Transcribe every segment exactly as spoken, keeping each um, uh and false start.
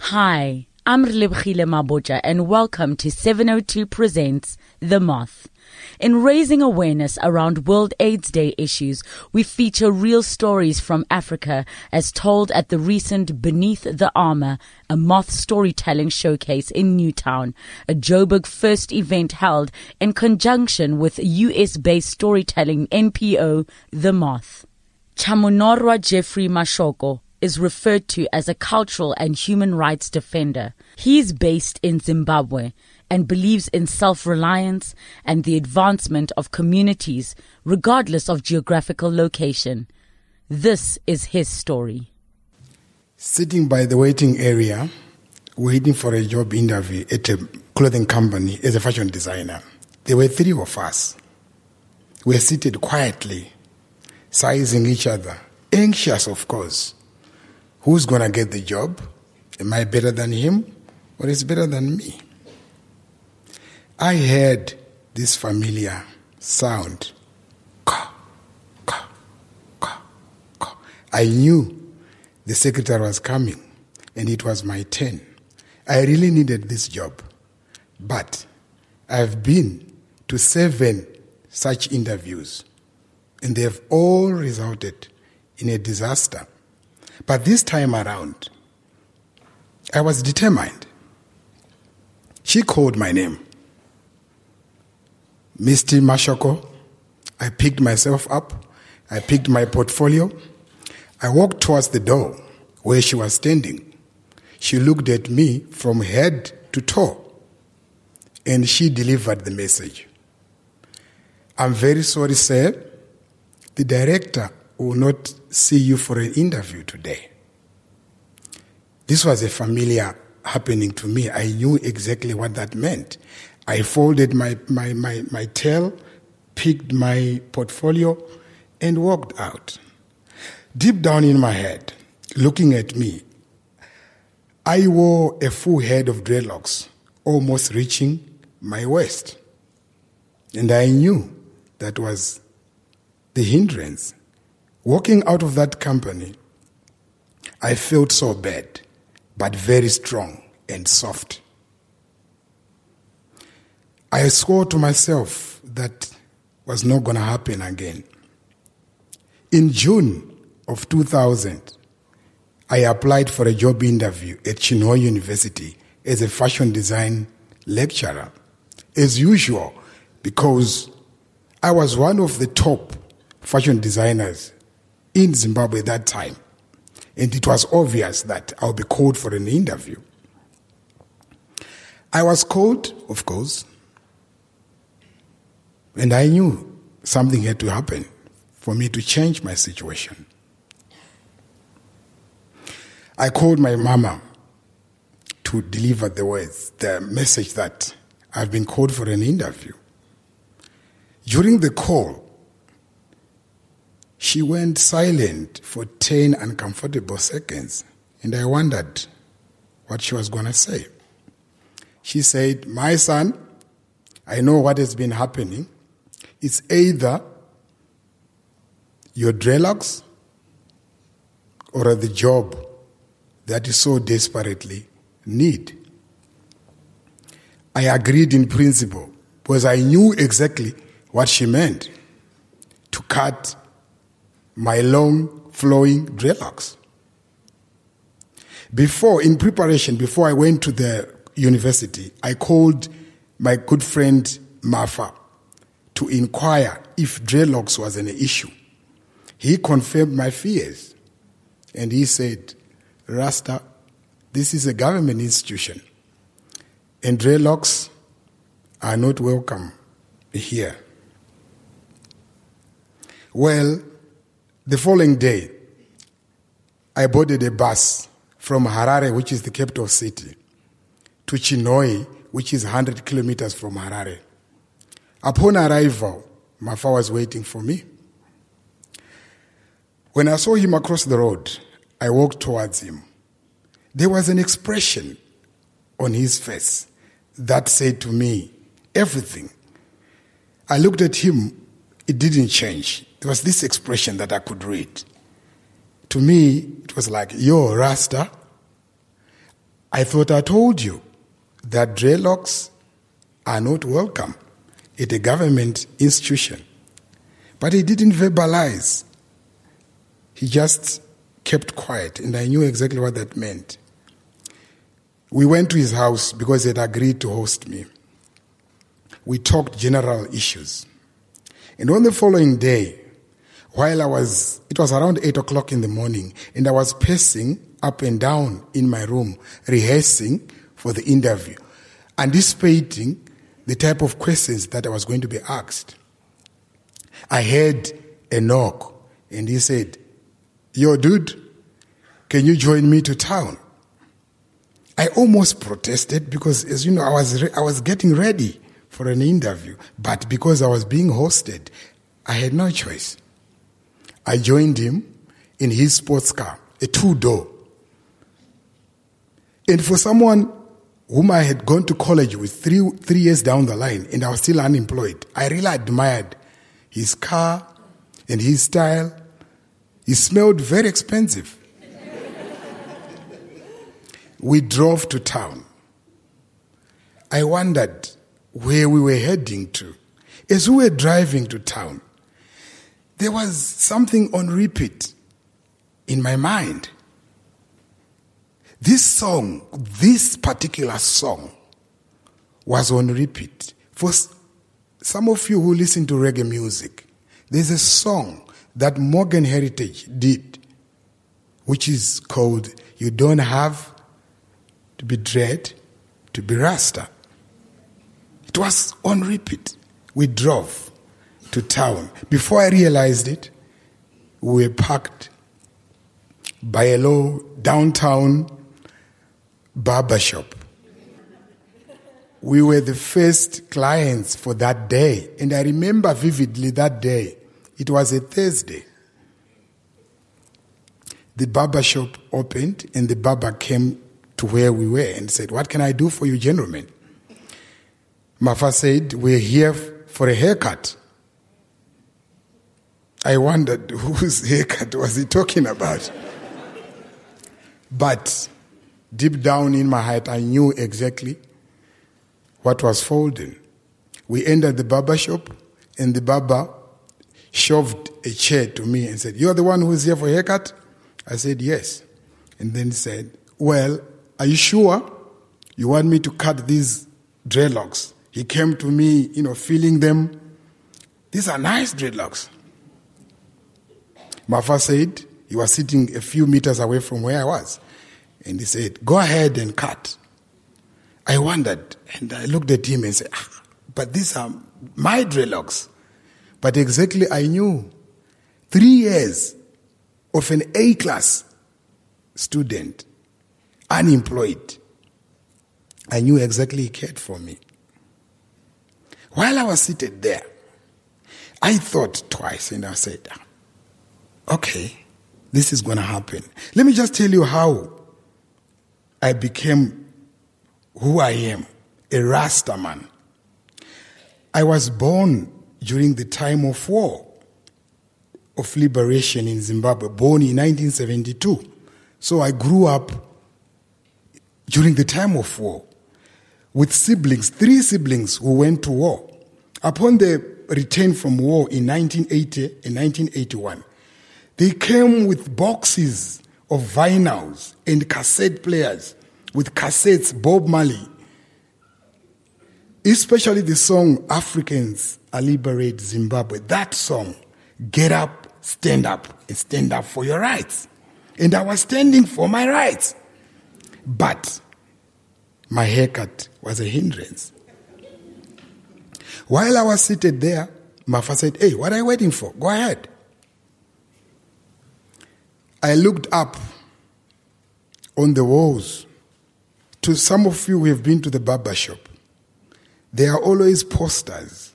Hi, I'm Relebogile Mabotja and welcome to seven oh two Presents The Moth. In raising awareness around World AIDS Day issues, we feature real stories from Africa as told at the recent Beneath the Armor, a moth storytelling showcase in Newtown, a Joburg first event held in conjunction with U S-based storytelling N P O, The Moth. Chamunorwa Jeffrey Mashoko is referred to as a cultural and human rights defender. He is based in Zimbabwe and believes in self-reliance and the advancement of communities regardless of geographical location. This is his story. Sitting by the waiting area, waiting for a job interview at a clothing company as a fashion designer. There were three of us. We were seated quietly, sizing each other, anxious of course. Who's going to get the job? Am I better than him or is better than me? I heard this familiar sound. Ka, ka, ka, ka. I knew the secretary was coming and it was my turn. I really needed this job. But I've been to seven such interviews and they have all resulted in a disaster. But this time around, I was determined. She called my name. Misty Mashoko. I picked myself up. I picked my portfolio. I walked towards the door where she was standing. She looked at me from head to toe, and she delivered the message. I'm very sorry, sir. The director will not see you for an interview today. This was a familiar happening to me. I knew exactly what that meant. I folded my, my, my, my tail, picked my portfolio, and walked out. Deep down in my head, looking at me, I wore a full head of dreadlocks, almost reaching my waist. And I knew that was the hindrance. Walking out of that company, I felt so bad, but very strong and soft. I swore to myself that was not going to happen again. In June of two thousand, I applied for a job interview at Chinhoyi University as a fashion design lecturer. As usual, because I was one of the top fashion designers in Zimbabwe at that time. And it was obvious that I'll be called for an interview. I was called, of course, and I knew something had to happen for me to change my situation. I called my mama to deliver the words, the message that I've been called for an interview. During the call, she went silent for ten uncomfortable seconds, and I wondered what she was going to say. She said, "My son, I know what has been happening. It's either your dreadlocks or the job that you so desperately need." I agreed in principle because I knew exactly what she meant, to cut my long, flowing dreadlocks. Before, in preparation, before I went to the university, I called my good friend Mafa to inquire if dreadlocks was an issue. He confirmed my fears, and he said, "Rasta, this is a government institution, and dreadlocks are not welcome here." Well, the following day, I boarded a bus from Harare, which is the capital city, to Chinhoyi, which is one hundred kilometers from Harare. Upon arrival, Mafa was waiting for me. When I saw him across the road, I walked towards him. There was an expression on his face that said to me everything. I looked at him, it didn't change. There was this expression that I could read. To me, it was like, "Yo, Rasta." I thought I told you that dreadlocks are not welcome at a government institution. But he didn't verbalize. He just kept quiet, and I knew exactly what that meant. We went to his house because he had agreed to host me. We talked general issues. And on the following day, while I was, it was around eight o'clock in the morning, and I was pacing up and down in my room, rehearsing for the interview, anticipating the type of questions that I was going to be asked. I heard a knock, and he said, "Yo, dude, can you join me to town?" I almost protested because, as you know, I was re- I was getting ready for an interview, but because I was being hosted, I had no choice. I joined him in his sports car, a two-door. And for someone whom I had gone to college with three three years down the line, and I was still unemployed, I really admired his car and his style. He smelled very expensive. We drove to town. I wondered where we were heading to. As we were driving to town, there was something on repeat in my mind. This song, this particular song, was on repeat. For some of you who listen to reggae music, there's a song that Morgan Heritage did, which is called "You Don't Have to Be Dread to Be Rasta." It was on repeat. We drove to town. Before I realized it, we were parked by a low downtown barber shop. We were the first clients for that day, and I remember vividly that day. It was a Thursday. The barber shop opened, and the barber came to where we were and said, "What can I do for you, gentlemen?" Mafa said, "We're here for a haircut." I wondered whose haircut was he talking about. But deep down in my heart, I knew exactly what was folding. We entered the barber shop, and the barber shoved a chair to me and said, "You're the one who's here for a haircut?" I said, "Yes." And then he said, "Well, are you sure you want me to cut these dreadlocks?" He came to me, you know, feeling them. "These are nice dreadlocks." Mafa said, he was sitting a few meters away from where I was, and he said, "Go ahead and cut." I wondered, and I looked at him and said, ah, "But these are my dreadlocks." But exactly I knew. Three years of an A-class student, unemployed. I knew exactly he cared for me. While I was seated there, I thought twice, and I said, okay, this is going to happen. Let me just tell you how I became who I am, a Rasta man. I was born during the time of war, of liberation in Zimbabwe, born in nineteen seventy-two. So I grew up during the time of war with siblings, three siblings who went to war. Upon their return from war in nineteen eighty and nineteen eighty-one, they came with boxes of vinyls and cassette players with cassettes, Bob Marley, especially the song "Africans Are Liberate Zimbabwe." That song, "Get up, stand up, and stand up for your rights." And I was standing for my rights. But my haircut was a hindrance. While I was seated there, Mafa said, "Hey, what are you waiting for? Go ahead." I looked up on the walls. To some of you who have been to the barber shop, there are always posters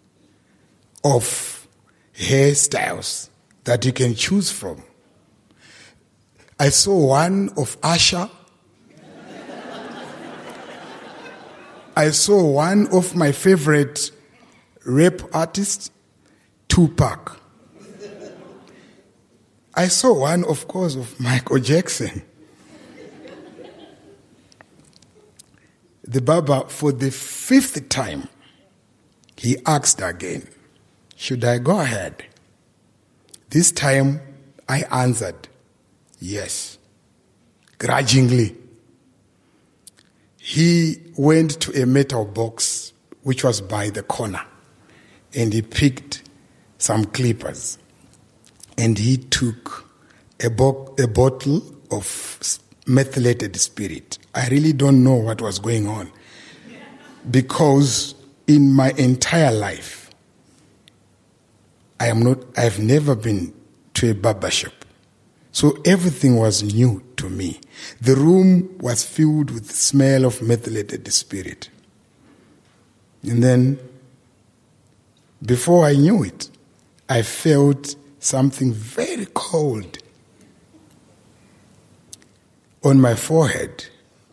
of hairstyles that you can choose from. I saw one of Usher. I saw one of my favorite rap artists, Tupac. I saw one, of course, of Michael Jackson. the Baba, for the fifth time, he asked again, should I go ahead? This time, I answered, yes, grudgingly. He went to a metal box, which was by the corner, and he picked some clippers, and he took a, bo- a bottle of methylated spirit. I really don't know what was going on, because in my entire life, I am not, I've never been to a barber shop. So everything was new to me. The room was filled with the smell of methylated spirit. And then, before I knew it, I felt something very cold on my forehead.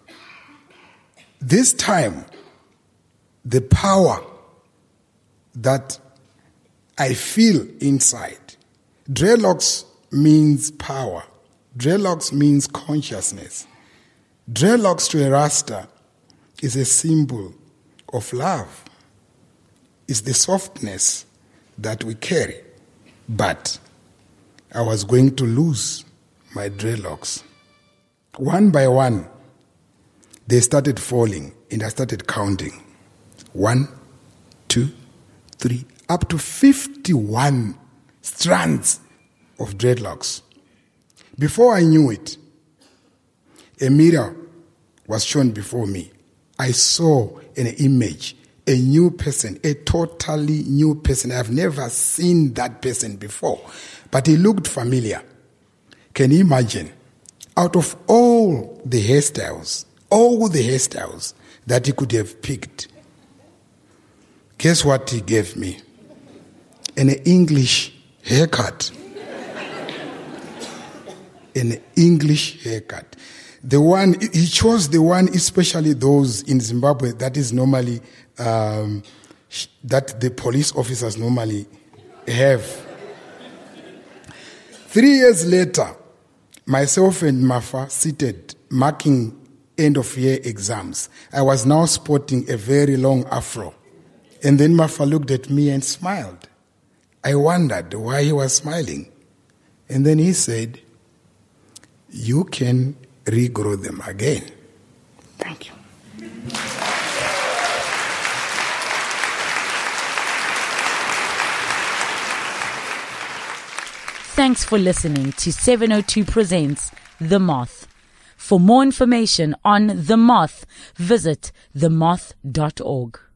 This time, the power that I feel inside. Dreadlocks means power. Dreadlocks means consciousness. Dreadlocks to a Rasta is a symbol of love. It's the softness that we carry. But I was going to lose my dreadlocks. One by one, they started falling, and I started counting. One, two, three, up to fifty-one strands of dreadlocks. Before I knew it, a mirror was shown before me. I saw an image, a new person, a totally new person. I've never seen that person before, but he looked familiar. Can you imagine? Out of all the hairstyles, all the hairstyles that he could have picked, guess what he gave me? An English haircut. An English haircut. The one, he chose the one, especially those in Zimbabwe, that is normally, um, that the police officers normally have. Three years later, myself and Mafa seated, marking end of year exams. I was now sporting a very long afro. And then Mafa looked at me and smiled. I wondered why he was smiling. And then he said, you can regrow them again. Thank you. Thanks for listening to seven oh two Presents The Moth. For more information on The Moth, visit the moth dot org.